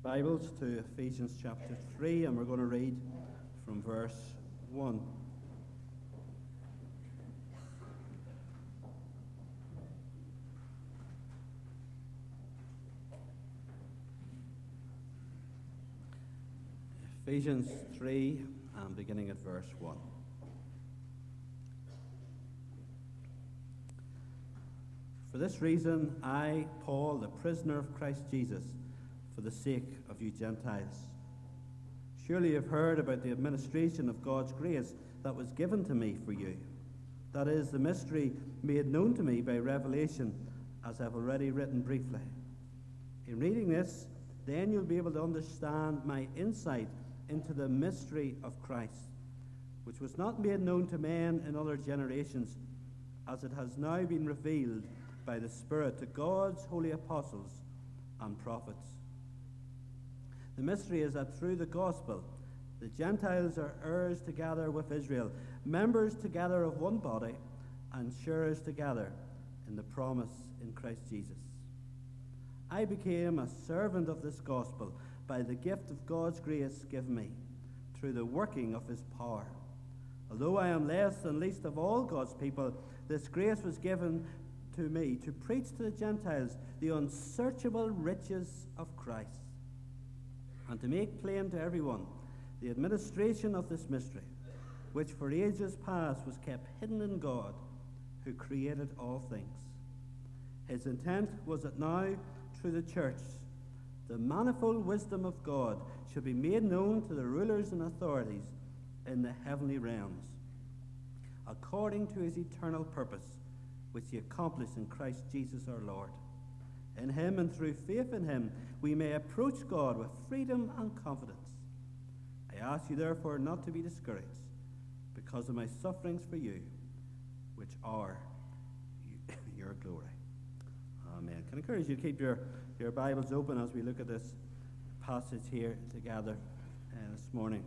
Bibles to Ephesians chapter 3, and we're going to read from verse 1. Ephesians 3, and beginning at verse 1. For this reason, I, Paul, the prisoner of Christ Jesus, for the sake of you Gentiles. Surely you have heard about the administration of God's grace that was given to me for you. That is, the mystery made known to me by revelation, as I've already written briefly. In reading this, then you'll be able to understand my insight into the mystery of Christ, which was not made known to men in other generations, as it has now been revealed by the Spirit to God's holy apostles and prophets. The mystery is that through the gospel, the Gentiles are heirs together with Israel, members together of one body, and sharers together in the promise in Christ Jesus. I became a servant of this gospel by the gift of God's grace given me, through the working of his power. Although I am less than least of all God's people, this grace was given to me to preach to the Gentiles the unsearchable riches of Christ, and to make plain to everyone the administration of this mystery, which for ages past was kept hidden in God, who created all things. His intent was that now, through the church, the manifold wisdom of God should be made known to the rulers and authorities in the heavenly realms, according to his eternal purpose, which he accomplished in Christ Jesus our Lord. In him and through faith in him, we may approach God with freedom and confidence. I ask you therefore not to be discouraged because of my sufferings for you, which are your glory. Amen. Can I encourage you to keep your Bibles open as we look at this passage here together this morning.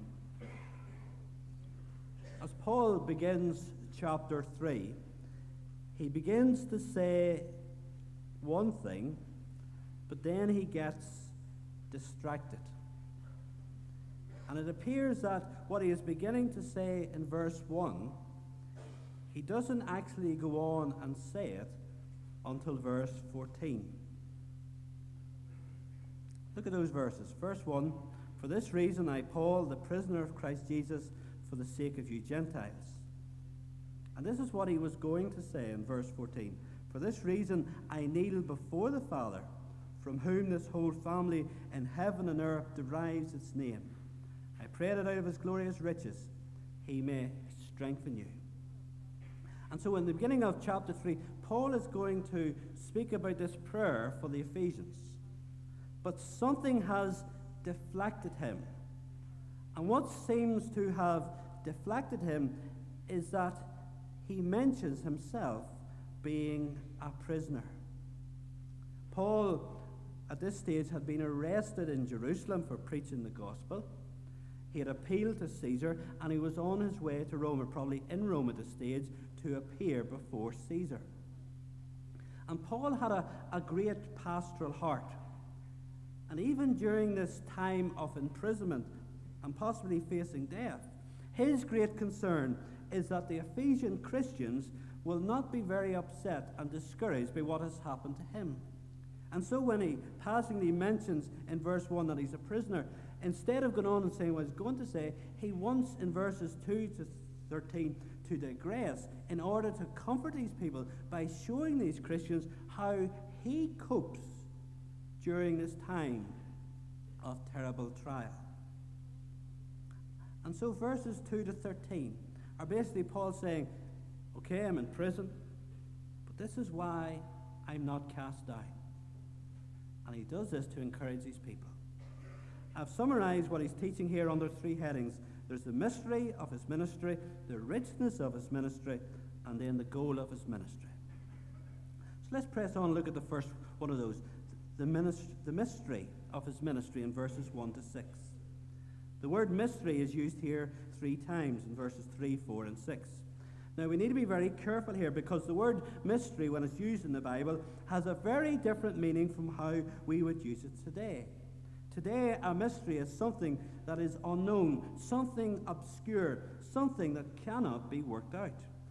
As Paul begins chapter 3, he begins to say one thing, but then he gets distracted. And it appears that what he is beginning to say in verse 1, he doesn't actually go on and say it until verse 14. Look at those verses. Verse 1, for this reason I, Paul, the prisoner of Christ Jesus, for the sake of you Gentiles. And this is what he was going to say in verse 14. For this reason I kneel before the Father, from whom this whole family in heaven and earth derives its name. I pray that out of his glorious riches he may strengthen you. And so in the beginning of chapter 3, Paul is going to speak about this prayer for the Ephesians. But something has deflected him. And what seems to have deflected him is that he mentions himself being a prisoner. Paul, at this stage, had been arrested in Jerusalem for preaching the gospel. He had appealed to Caesar, and he was on his way to Rome, or probably in Rome at this stage, to appear before Caesar. And Paul had a great pastoral heart. And even during this time of imprisonment and possibly facing death, his great concern is that the Ephesian Christians will not be very upset and discouraged by what has happened to him. And so when he passingly mentions in verse 1 that he's a prisoner, instead of going on and saying what he's going to say, he wants in verses 2 to 13 to digress in order to comfort these people by showing these Christians how he copes during this time of terrible trial. And so verses 2 to 13 are basically Paul saying, okay, I'm in prison, but this is why I'm not cast down. And he does this to encourage these people. I've summarized what he's teaching here under three headings. There's the mystery of his ministry, the richness of his ministry, and then the goal of his ministry. So let's press on and look at the first one of those, the mystery of his ministry in verses 1 to 6. The word mystery is used here 3 times in verses 3, 4, and 6. Now, we need to be very careful here because the word mystery, when it's used in the Bible, has a very different meaning from how we would use it today. Today, a mystery is something that is unknown, something obscure, something that cannot be worked out.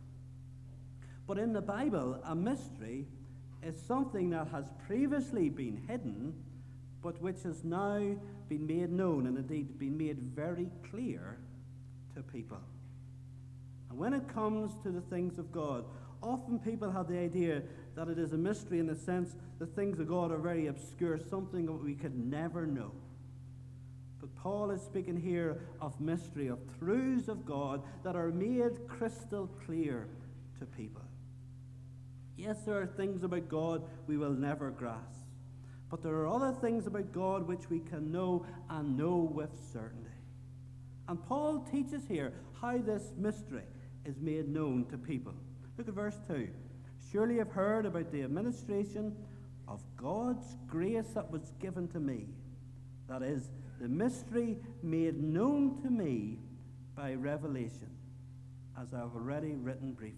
But in the Bible, a mystery is something that has previously been hidden, but which has now been made known and indeed been made very clear to people. And when it comes to the things of God, often people have the idea that it is a mystery in the sense the things of God are very obscure, something that we could never know. But Paul is speaking here of mystery, of truths of God that are made crystal clear to people. Yes, there are things about God we will never grasp, but there are other things about God which we can know and know with certainty. And Paul teaches here how this mystery is made known to people. Look at verse 2. Surely you've heard about the administration of God's grace that was given to me. That is, the mystery made known to me by revelation, as I've already written briefly.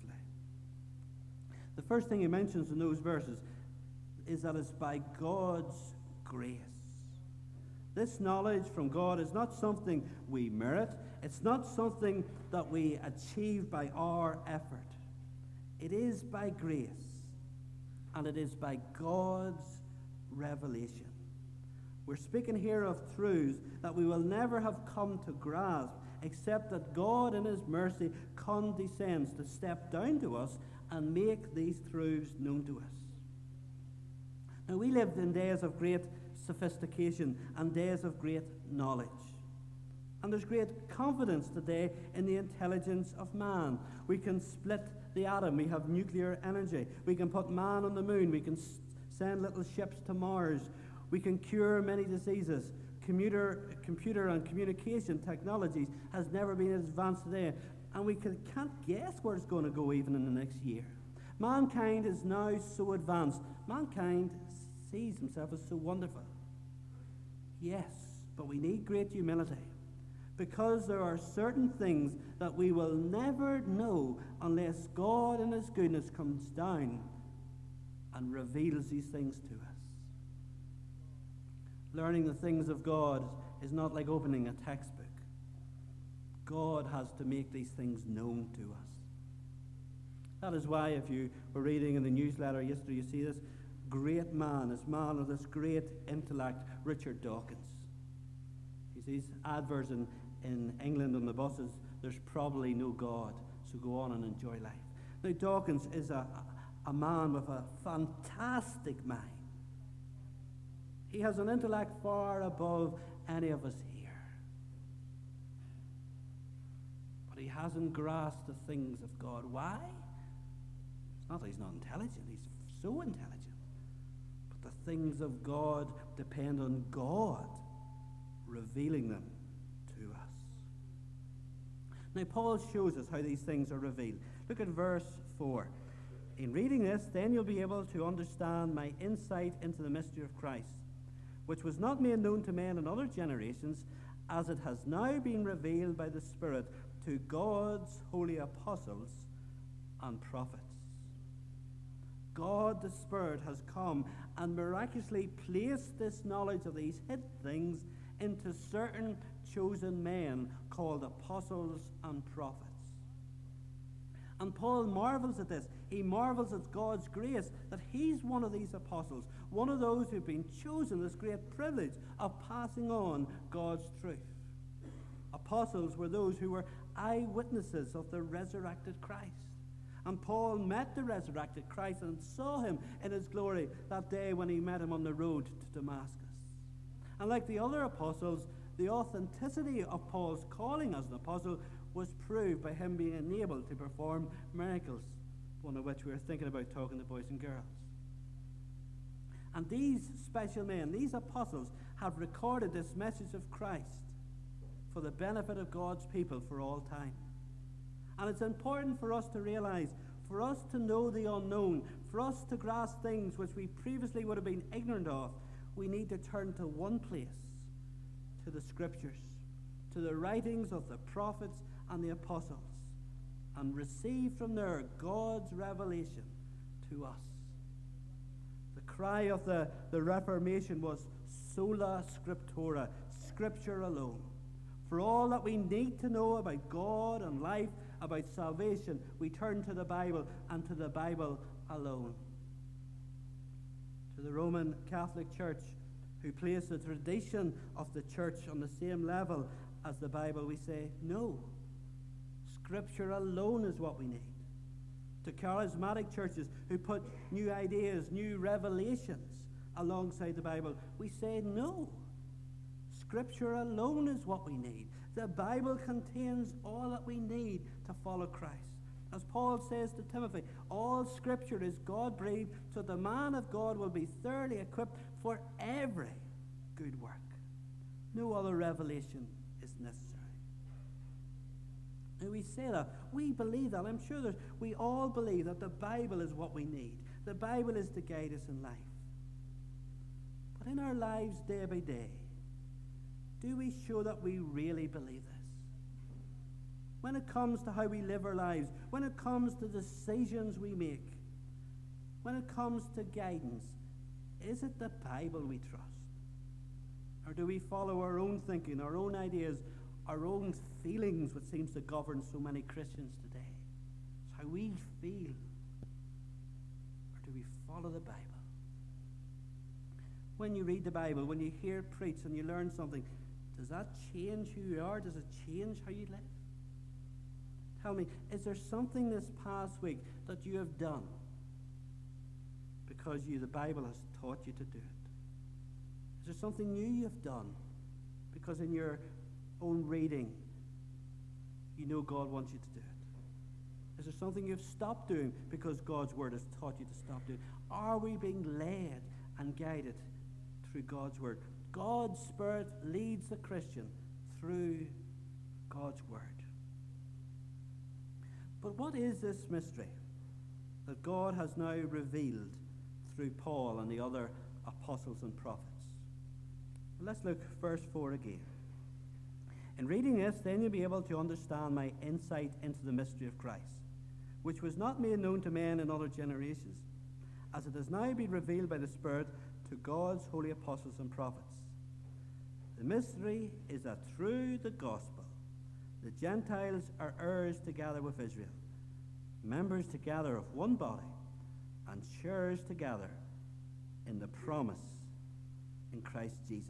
The first thing he mentions in those verses is that it's by God's grace. This knowledge from God is not something we merit. It's not something that we achieve by our effort. It is by grace, and it is by God's revelation. We're speaking here of truths that we will never have come to grasp, except that God in his mercy condescends to step down to us and make these truths known to us. Now, we lived in days of great sophistication and days of great knowledge. And there's great confidence today in the intelligence of man. We can split the atom. We have nuclear energy. We can put man on the moon. We can send little ships to Mars. We can cure many diseases. Computer and communication technologies has never been as advanced today. And we can't guess where it's going to go even in the next year. Mankind is now so advanced. Mankind sees himself as so wonderful. Yes, but we need great humility, because there are certain things that we will never know unless God in his goodness comes down and reveals these things to us. Learning the things of God is not like opening a textbook. God has to make these things known to us. That is why, if you were reading in the newsletter yesterday, you see this great man, this man of this great intellect, Richard Dawkins. He sees adverts in England on the buses, there's probably no God, so go on and enjoy life. Now, Dawkins is a man with a fantastic mind. He has an intellect far above any of us here. But he hasn't grasped the things of God. Why? It's not that he's not intelligent, he's so intelligent. But the things of God depend on God revealing them to us. Now, Paul shows us how these things are revealed. Look at verse 4. In reading this, then you'll be able to understand my insight into the mystery of Christ, which was not made known to men in other generations, as it has now been revealed by the Spirit to God's holy apostles and prophets. God the Spirit has come and miraculously placed this knowledge of these hidden things into certain chosen men called apostles and prophets. And Paul marvels at this. He marvels at God's grace that he's one of these apostles, one of those who've been chosen, this great privilege of passing on God's truth. Apostles were those who were eyewitnesses of the resurrected Christ. And Paul met the resurrected Christ and saw him in his glory that day when he met him on the road to Damascus. And like the other apostles, the authenticity of Paul's calling as an apostle was proved by him being enabled to perform miracles, one of which we were thinking about talking to boys and girls. And these special men, these apostles, have recorded this message of Christ for the benefit of God's people for all time. And it's important for us to realize, for us to know the unknown, for us to grasp things which we previously would have been ignorant of, we need to turn to one place, to the Scriptures, to the writings of the prophets and the apostles, and receive from there God's revelation to us. The cry of the Reformation was, Sola Scriptura, Scripture alone. For all that we need to know about God and life, about salvation, we turn to the Bible and to the Bible alone. To the Roman Catholic Church, who place the tradition of the church on the same level as the Bible, we say, no. Scripture alone is what we need. To charismatic churches who put new ideas, new revelations alongside the Bible, we say, no. Scripture alone is what we need. The Bible contains all that we need to follow Christ. As Paul says to Timothy, all Scripture is God-breathed, so the man of God will be thoroughly equipped for every good work. No other revelation is necessary. And we say that. We believe that. I'm sure we all believe that the Bible is what we need. The Bible is to guide us in life. But in our lives day by day, do we show that we really believe this? When it comes to how we live our lives, when it comes to decisions we make, when it comes to guidance, is it the Bible we trust? Or do we follow our own thinking, our own ideas, our own feelings, which seems to govern so many Christians today? It's how we feel. Or do we follow the Bible? When you read the Bible, when you hear it preached and you learn something, does that change who you are? Does it change how you live? Tell me, is there something this past week that you have done because the Bible has taught you to do it? Is there something new you've done because in your own reading you know God wants you to do it? Is there something you've stopped doing because God's Word has taught you to stop doing? Are we being led and guided through God's Word? God's Spirit leads the Christian through God's Word. But what is this mystery that God has now revealed through Paul and the other apostles and prophets? Well, let's look verse 4 again. In reading this, then you'll be able to understand my insight into the mystery of Christ, which was not made known to men in other generations, as it has now been revealed by the Spirit to God's holy apostles and prophets. The mystery is that through the gospel, the Gentiles are heirs together with Israel, members together of one body, and sharers together in the promise in Christ Jesus.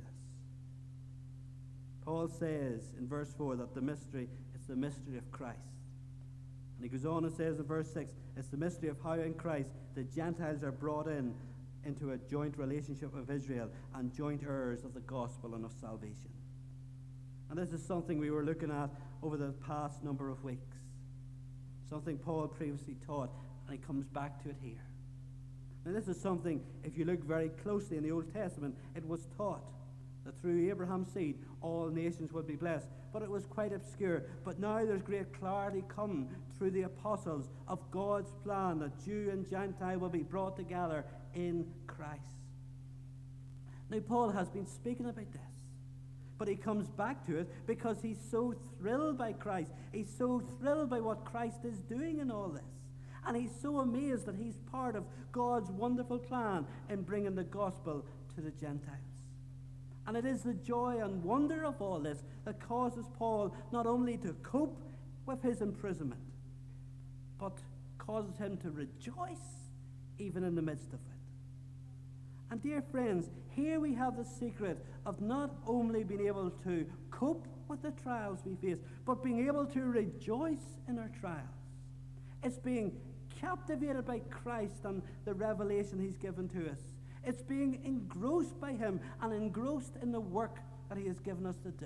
Paul says in verse 4 that the mystery is the mystery of Christ. And he goes on and says in verse 6, it's the mystery of how in Christ the Gentiles are brought into a joint relationship with Israel and joint heirs of the gospel and of salvation. And this is something we were looking at over the past number of weeks. Something Paul previously taught, and he comes back to it here. Now this is something, if you look very closely in the Old Testament, it was taught that through Abraham's seed all nations would be blessed. But it was quite obscure. But now there's great clarity come through the apostles of God's plan that Jew and Gentile will be brought together in Christ. Now Paul has been speaking about this, but he comes back to it because he's so thrilled by Christ. He's so thrilled by what Christ is doing in all this. And he's so amazed that he's part of God's wonderful plan in bringing the gospel to the Gentiles. And it is the joy and wonder of all this that causes Paul not only to cope with his imprisonment, but causes him to rejoice even in the midst of it. And dear friends, here we have the secret of not only being able to cope with the trials we face, but being able to rejoice in our trials. It's being captivated by Christ and the revelation he's given to us. It's being engrossed by him and engrossed in the work that he has given us to do.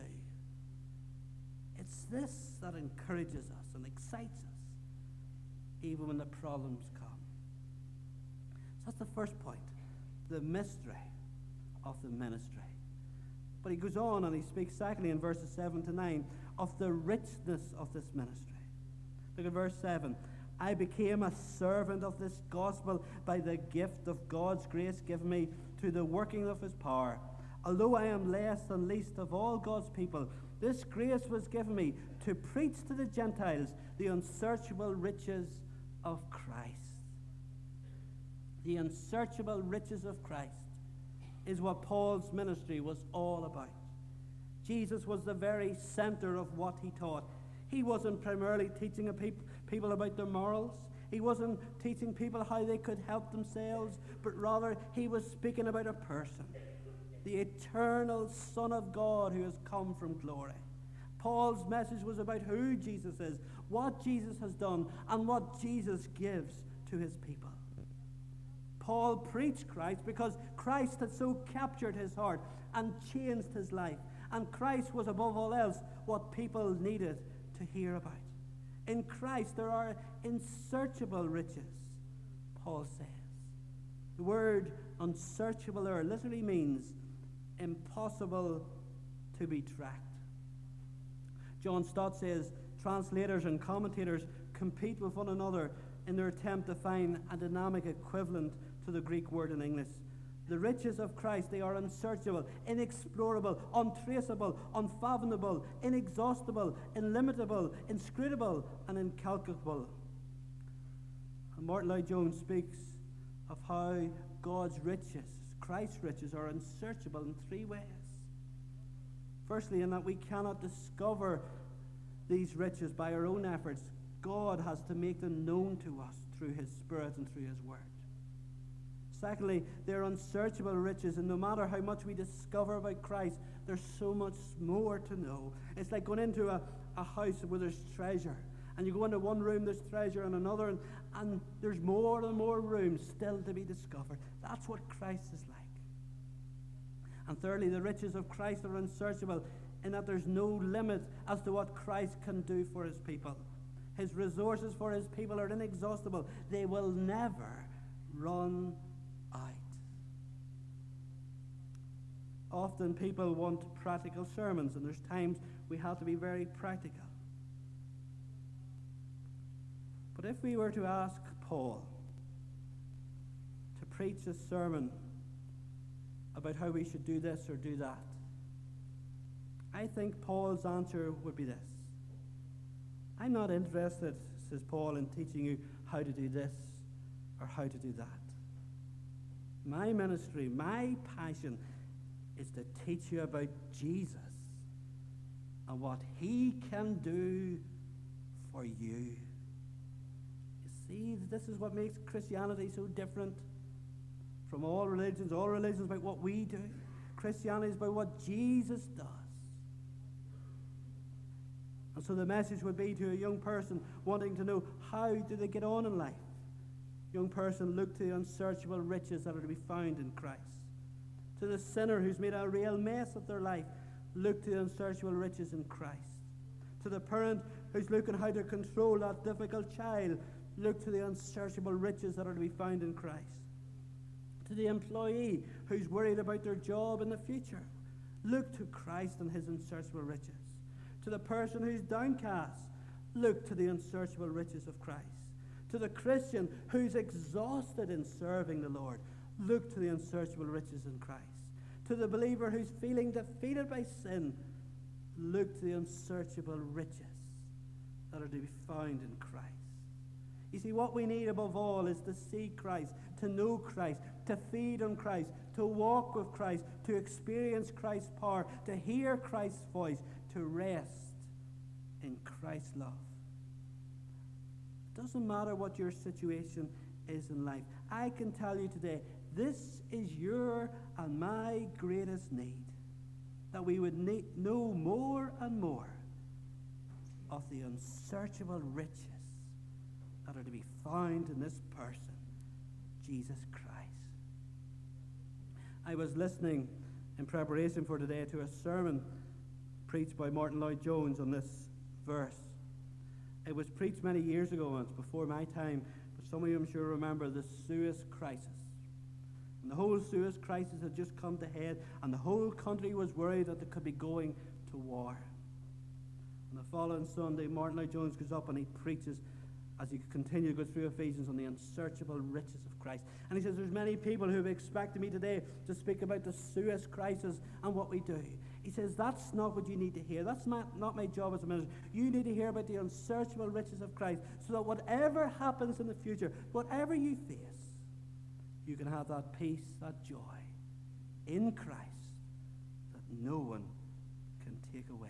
It's this that encourages us and excites us, even when the problems come. So that's the first point, the mystery of the ministry. But he goes on and he speaks secondly in verses 7 to 9 of the richness of this ministry. Look at verse 7. I became a servant of this gospel by the gift of God's grace given me to the working of his power. Although I am less than least of all God's people, this grace was given me to preach to the Gentiles the unsearchable riches of Christ. The unsearchable riches of Christ. is what Paul's ministry was all about. Jesus was the very center of what he taught. He wasn't primarily teaching people about their morals. He wasn't teaching people how they could help themselves, but rather he was speaking about a person, the eternal Son of God who has come from glory. Paul's message was about who Jesus is, what Jesus has done, and what Jesus gives to his people. Paul preached Christ because Christ had so captured his heart and changed his life. And Christ was above all else what people needed to hear about. In Christ there are unsearchable riches, Paul says. The word unsearchable there literally means impossible to be tracked. John Stott says translators and commentators compete with one another in their attempt to find a dynamic equivalent to the Greek word in English. The riches of Christ, they are unsearchable, inexplorable, untraceable, unfathomable, inexhaustible, illimitable, inscrutable, and incalculable. And Martin Lloyd-Jones speaks of how God's riches, Christ's riches, are unsearchable in three ways. Firstly, in that we cannot discover these riches by our own efforts. God has to make them known to us through his Spirit and through his word. Secondly, they're unsearchable riches, and no matter how much we discover about Christ, there's so much more to know. It's like going into a house where there's treasure, and you go into one room, there's treasure, and another, and there's more and more rooms still to be discovered. That's what Christ is like. And thirdly, the riches of Christ are unsearchable in that there's no limit as to what Christ can do for his people. His resources for his people are inexhaustible. They will never run out. Often people want practical sermons, and there's times we have to be very practical. But if we were to ask Paul to preach a sermon about how we should do this or do that, I think Paul's answer would be this. I'm not interested, says Paul, in teaching you how to do this or how to do that. My ministry, my passion is to teach you about Jesus and what he can do for you. You see, this is what makes Christianity so different from all religions. All religions about what we do. Christianity is about what Jesus does. And so the message would be to a young person wanting to know, how do they get on in life? Young person, look to the unsearchable riches that are to be found in Christ. To the sinner who's made a real mess of their life, look to the unsearchable riches in Christ. To the parent who's looking how to control that difficult child, look to the unsearchable riches that are to be found in Christ. To the employee who's worried about their job in the future, look to Christ and his unsearchable riches. To the person who's downcast, look to the unsearchable riches of Christ. To the Christian who's exhausted in serving the Lord, look to the unsearchable riches in Christ. To the believer who's feeling defeated by sin, look to the unsearchable riches that are to be found in Christ. You see, what we need above all is to see Christ, to know Christ, to feed on Christ, to walk with Christ, to experience Christ's power, to hear Christ's voice, to rest in Christ's love. It doesn't matter what your situation is in life. I can tell you today, this is your and my greatest need, that we would know more and more of the unsearchable riches that are to be found in this person, Jesus Christ. I was listening in preparation for today to a sermon preached by Martin Lloyd-Jones on this verse. It was preached many years ago, and it's before my time, but some of you, I'm sure, remember the Suez Crisis. And the whole Suez Crisis had just come to head, and the whole country was worried that they could be going to war. And the following Sunday, Martin Lloyd-Jones goes up and he preaches, as he continued to go through Ephesians, on the unsearchable riches of Christ. And he says, there's many people who have expected me today to speak about the Suez Crisis and what we do. He says, that's not what you need to hear. That's not my job as a minister. You need to hear about the unsearchable riches of Christ, so that whatever happens in the future, whatever you face, you can have that peace, that joy, in Christ that no one can take away.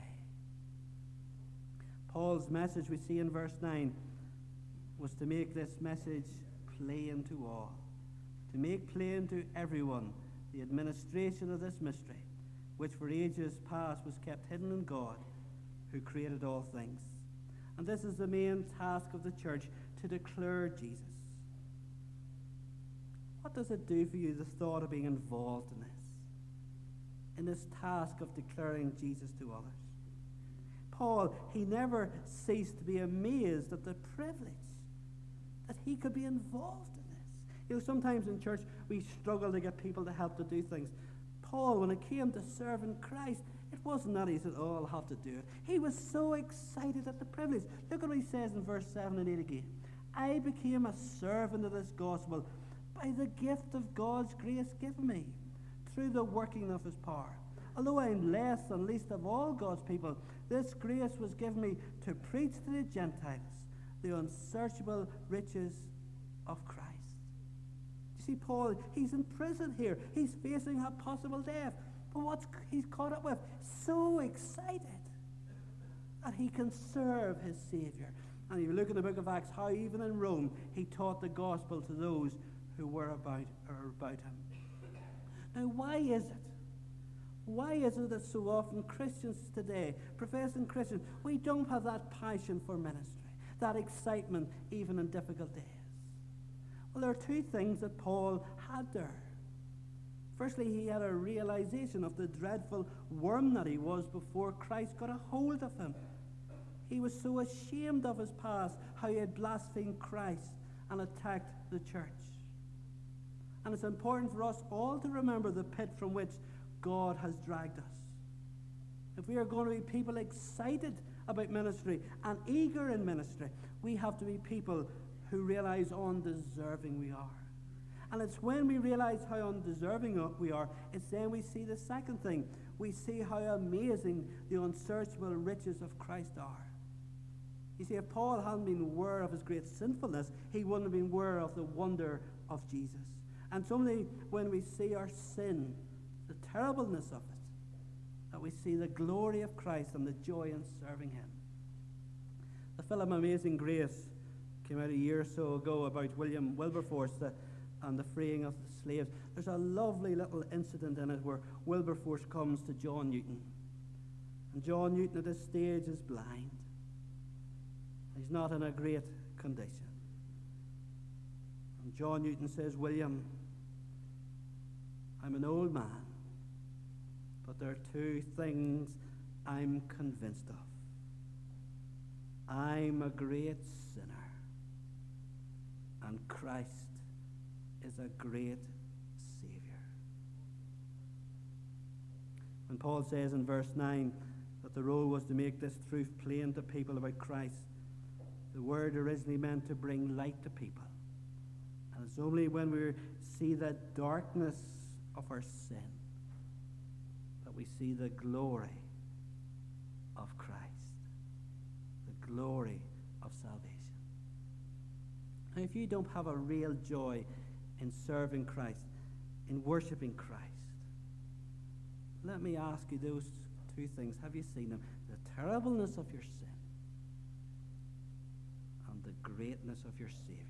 Paul's message, we see in verse 9, was to make this message plain to all, to make plain to everyone the administration of this mystery, which for ages past was kept hidden in God, who created all things. And this is the main task of the church, to declare Jesus. What does it do for you, the thought of being involved in this task of declaring Jesus to others? Paul, he never ceased to be amazed at the privilege that he could be involved in this. You know, sometimes in church we struggle to get people to help to do things. Paul, when it came to serving Christ, it wasn't that he said, oh, I'll have to do it. He was so excited at the privilege. Look at what he says in verse 7 and 8 again. I became a servant of this gospel by the gift of God's grace given me, through the working of his power. Although I am less and least of all God's people, this grace was given me to preach to the Gentiles the unsearchable riches of Christ. You see, Paul, he's in prison here. He's facing a possible death. But what's he's caught up with? So excited that he can serve his Savior. And if you look in the book of Acts, how even in Rome he taught the gospel to those who were about him. Now, why is it? Why is it that so often Christians today, professing Christians, we don't have that passion for ministry, that excitement even in difficult days? Well, there are two things that Paul had there. Firstly, he had a realization of the dreadful worm that he was before Christ got a hold of him. He was so ashamed of his past, how he had blasphemed Christ and attacked the church. And it's important for us all to remember the pit from which God has dragged us. If we are going to be people excited about ministry and eager in ministry, we have to be people who realize how undeserving we are. And it's when we realize how undeserving we are, it's then we see the second thing. We see how amazing the unsearchable riches of Christ are. You see, if Paul hadn't been aware of his great sinfulness, he wouldn't have been aware of the wonder of Jesus. And it's only when we see our sin, the terribleness of it, that we see the glory of Christ and the joy in serving him. The film Amazing Grace came out a year or so ago about William Wilberforce and the freeing of the slaves. There's a lovely little incident in it where Wilberforce comes to John Newton. And John Newton at this stage is blind. He's not in a great condition. And John Newton says, William, I'm an old man, but there are two things I'm convinced of. I'm a great sinner, and Christ is a great Savior. When Paul says in verse 9 that the role was to make this truth plain to people about Christ, the word originally meant to bring light to people. And it's only when we see the darkness of our sin that we see the glory of Christ, the glory of salvation. Now, if you don't have a real joy in serving Christ, in worshiping Christ, let me ask you those two things. Have you seen them? The terribleness of your sin and the greatness of your Savior.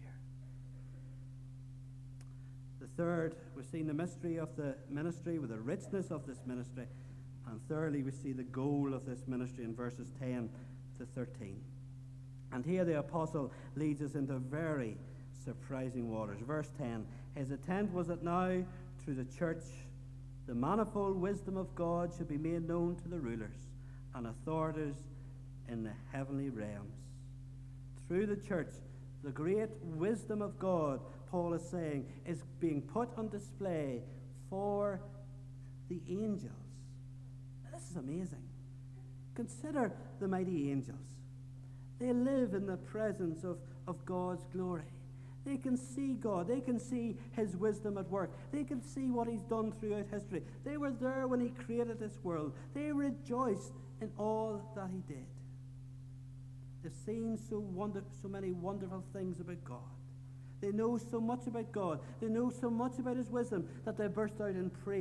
The third, we've seen the mystery of the ministry, with the richness of this ministry. And thirdly, we see the goal of this ministry in verses 10 to 13. And here the apostle leads us into very surprising waters. Verse 10, his intent was that now, through the church, the manifold wisdom of God should be made known to the rulers and authorities in the heavenly realms. Through the church, the great wisdom of God, Paul is saying, is being put on display for the angels. Now, this is amazing. Consider the mighty angels. They live in the presence of God's glory. They can see God. They can see his wisdom at work. They can see what he's done throughout history. They were there when he created this world. They rejoiced in all that he did. They've seen so many wonderful things about God. They know so much about God. They know so much about his wisdom that they burst out in praise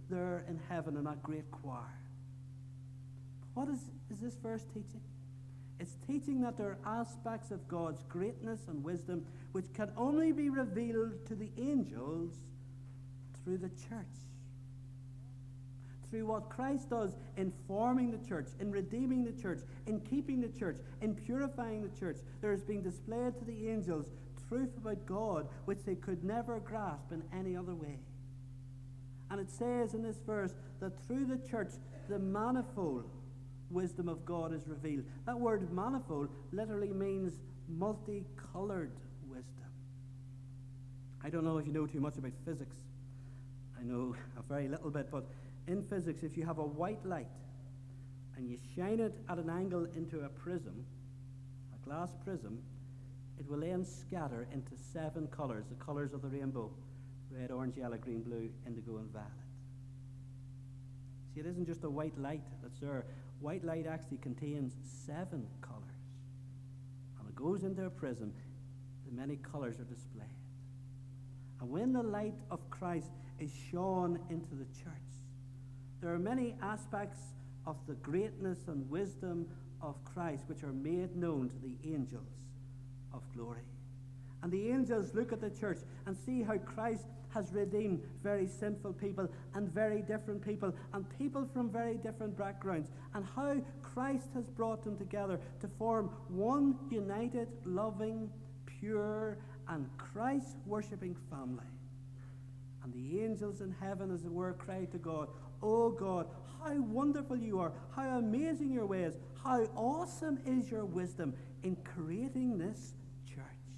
there in heaven in that great choir. What is this verse teaching? It's teaching that there are aspects of God's greatness and wisdom which can only be revealed to the angels through the church. Through what Christ does in forming the church, in redeeming the church, in keeping the church, in purifying the church, there is being displayed to the angels truth about God which they could never grasp in any other way. And it says in this verse that through the church, the manifold wisdom of God is revealed. That word manifold literally means multicolored wisdom. I don't know if you know too much about physics. I know a very little bit, but in physics, if you have a white light and you shine it at an angle into a prism, a glass prism, it will then scatter into 7 colors, the colors of the rainbow: red, orange, yellow, green, blue, indigo, and violet. See, it isn't just a white light that's there. White light actually contains 7 colors. And it goes into a prism, the many colors are displayed. And when the light of Christ is shone into the church, there are many aspects of the greatness and wisdom of Christ which are made known to the angels of glory. And the angels look at the church and see how Christ has redeemed very sinful people and very different people and people from very different backgrounds, and how Christ has brought them together to form one united, loving, pure, and Christ-worshipping family. And the angels in heaven, as it were, cry to God, "Oh God, how wonderful you are, how amazing your ways, how awesome is your wisdom in creating this church."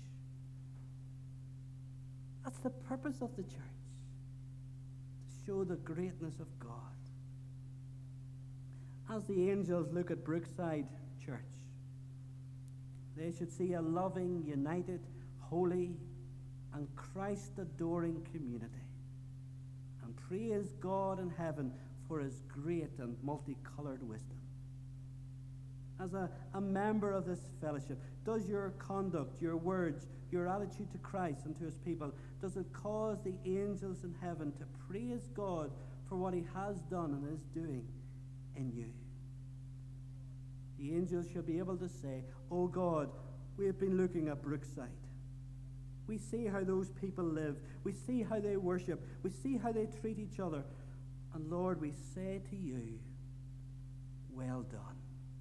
That's the purpose of the church, to show the greatness of God. As the angels look at Brookside Church, they should see a loving, united, holy, and Christ-adoring community, and praise God in heaven for his great and multicolored wisdom. As a member of this fellowship, does your conduct, your words, your attitude to Christ and to his people, does it cause the angels in heaven to praise God for what he has done and is doing in you? The angels should be able to say, "Oh God, we have been looking at Brookside. We see how those people live. We see how they worship. We see how they treat each other. And Lord, we say to you, well done."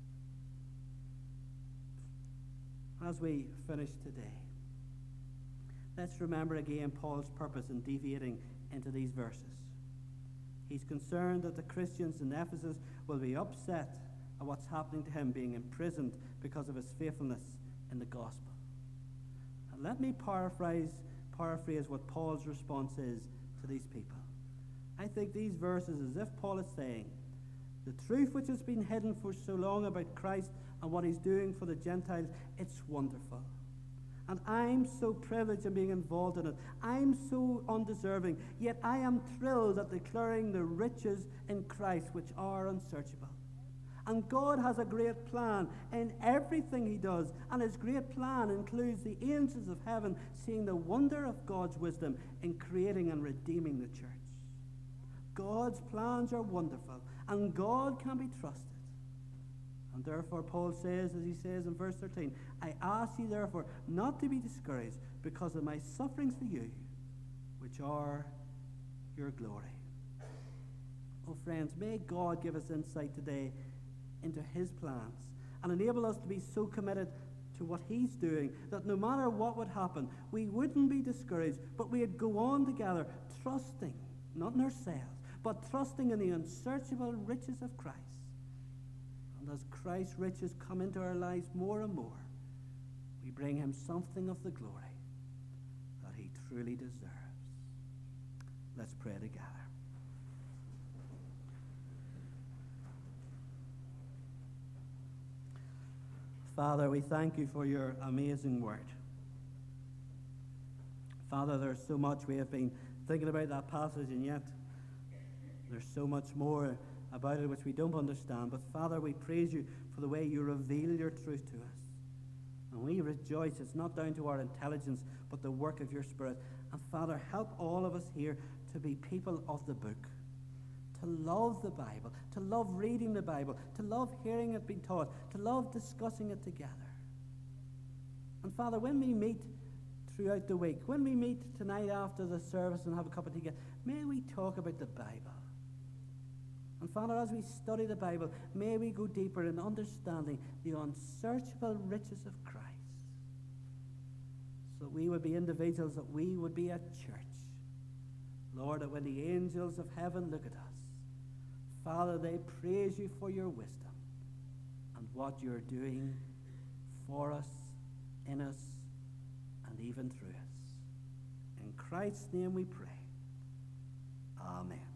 As we finish today, let's remember again Paul's purpose in deviating into these verses. He's concerned that the Christians in Ephesus will be upset at what's happening to him, being imprisoned because of his faithfulness in the gospel. And let me paraphrase what Paul's response is to these people. I think these verses, as if Paul is saying, the truth which has been hidden for so long about Christ and what he's doing for the Gentiles, it's wonderful. And I'm so privileged in being involved in it. I'm so undeserving, yet I am thrilled at declaring the riches in Christ which are unsearchable. And God has a great plan in everything he does, and his great plan includes the angels of heaven seeing the wonder of God's wisdom in creating and redeeming the church. God's plans are wonderful, and God can be trusted. And therefore, Paul says, as he says in verse 13, "I ask you therefore not to be discouraged because of my sufferings for you, which are your glory." Oh friends, may God give us insight today into his plans and enable us to be so committed to what he's doing that no matter what would happen, we wouldn't be discouraged, but we'd go on together, trusting, not in ourselves, but trusting in the unsearchable riches of Christ. And as Christ's riches come into our lives more and more, we bring him something of the glory that he truly deserves. Let's pray together. Father, we thank you for your amazing word. Father, there's so much we have been thinking about that passage, and yet there's so much more about it which we don't understand. But Father, we praise you for the way you reveal your truth to us. And we rejoice it's not down to our intelligence, but the work of your Spirit. And Father, help all of us here to be people of the book, to love the Bible, to love reading the Bible, to love hearing it being taught, to love discussing it together. And Father, when we meet throughout the week, when we meet tonight after the service and have a cup of tea together, may we talk about the Bible. And Father, as we study the Bible, may we go deeper in understanding the unsearchable riches of Christ. So that we would be individuals, that we would be a church. Lord, that when the angels of heaven look at us, Father, they praise you for your wisdom and what you're doing for us, in us, and even through us. In Christ's name we pray. Amen.